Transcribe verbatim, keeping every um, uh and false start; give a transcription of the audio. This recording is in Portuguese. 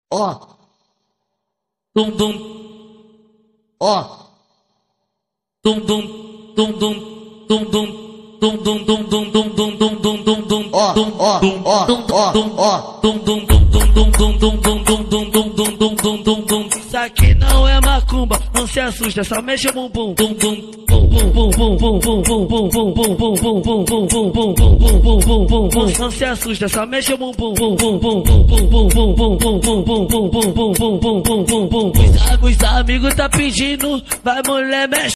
Ó, dum dum, ó, dum dum, dum dum, dum dum, dum dum dum dum dum dum dum dum dum dum, ó, ó, ó, ó, ó, dum dum dum dum dum dum dum dum dum dum dum dum dum dum dum dum. Isso aqui não é macumba, não se assusta, só mexe o bumbum, dum dum. Não se assusta, só mexe o bumbum. Os amigos tá pedindo, vai mulher, mexe.